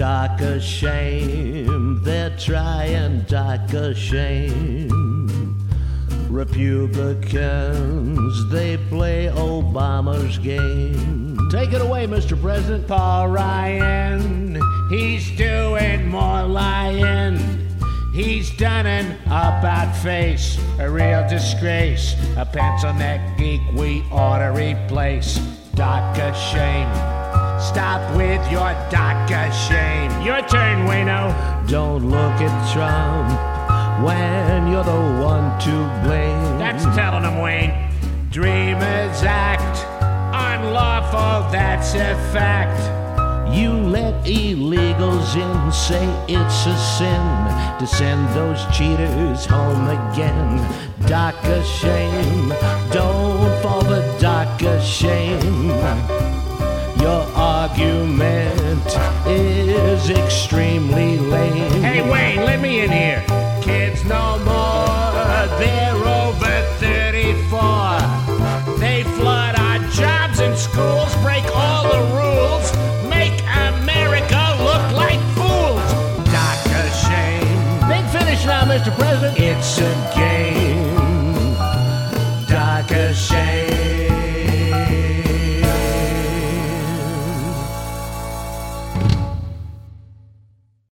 DACA shame, they're trying DACA shame. Republicans, they play Obama's game. Take it away, Mr. President. Paul Ryan, he's doing more lying. He's done an about face, a real disgrace, a pencil neck geek we ought to replace. DACA shame. Stop with your DACA shame. Your turn, Wayno. Don't look at Trump when you're the one to blame. That's telling him, Wayne. Dreamers act unlawful, that's a fact. You let illegals in, say it's a sin to send those cheaters home again. DACA shame, don't fall for DACA shame. Your argument is extremely lame. Hey, Wayne, let me in here. Kids no more, they're over 34. They flood our jobs and schools, break all the rules, make America look like fools. DACA shame. Big finish now, Mr. President. It's a game.